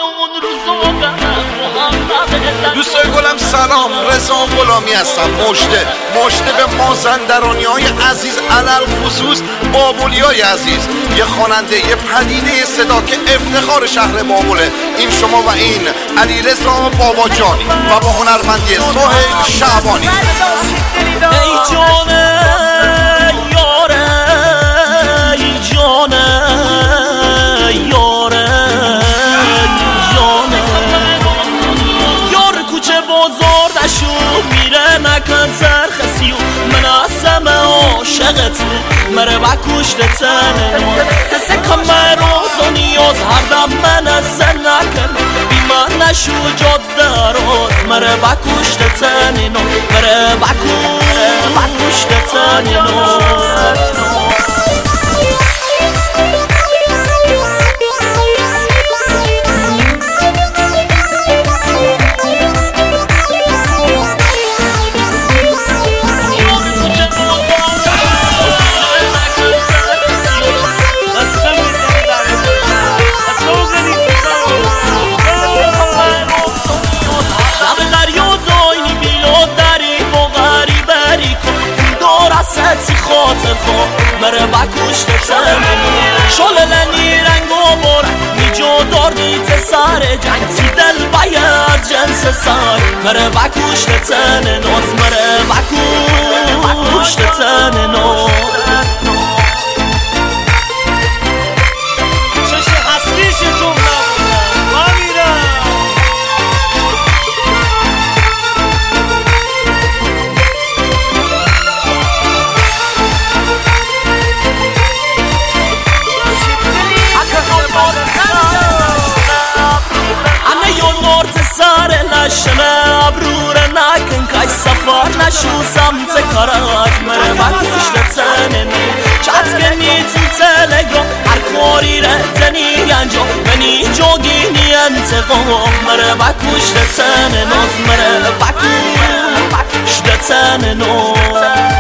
دوستای گلم سلام، رضا غلامی هستم. مژده به مازندرانی های عزیز، علل خصوص بابلی های عزیز. یه خواننده، یه پدیده صدا که افتخار شهر بابله. این شما و این علیرضا باباجانی و با هنرمندی سهیل شعبانی. ای جانه یاره، ای جانه یاره، جانه یار کوچه بازار دشو میره نکن سرخسیو من اسم عاشقتو مره بکشت تنه کسی کمه روز و نیاز هر دم من از نکن بی من نشو جاده روز مره بکشت تنه مره بکشت تنه سی خاطر خو مره بکشت تنه شللنی رنگ و بار میجو داردی تسار جنگ سی دل باید جنس سار مره بکشت تنه ناز مره بکشت تنه ناز چشه هستیشتون نشنه ابرور نکن که سفر نشو سمت کارات مره بکشت تنه چت کنی تو تلگرام هر کاری رهتنی انجام منی جوگینی انتقام مره بکشت تنه ناز مره بکشت تنه ناز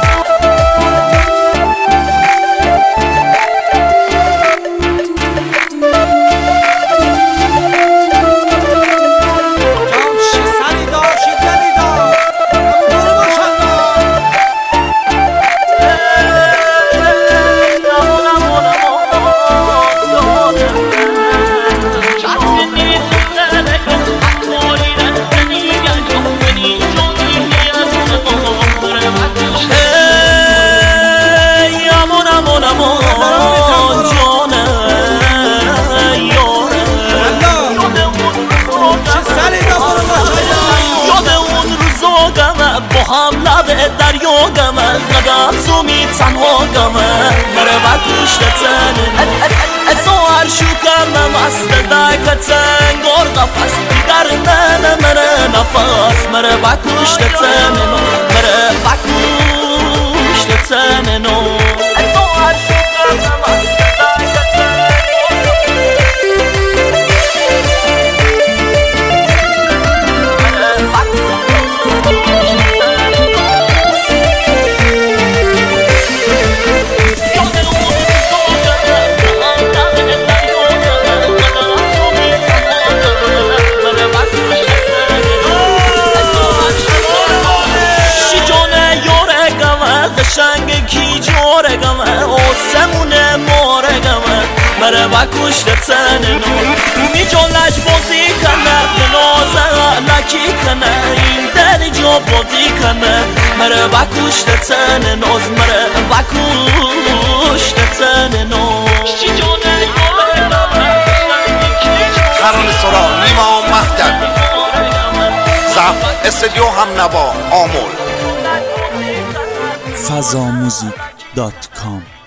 هم لبه دریا گمه قدم زومی تنها گمه مره بکشت تنه ازو هر شو کمه مست دکت انگار قفص دیگر نه مره نفس مره بکشت تنه مره بکشت تنه ازو هر شو کمه مست شنگ کی جوره گمه آسمونه ماره گمه مره بکشت تنه میجا لج بازی کنه نازه لکی کنه این دل جا بازی کنه مره بکشت تنه ناز مره بکشت تنه ناز قرار سرا نیما مهدوی زب استودیو هم نوا آمول fazamusic.com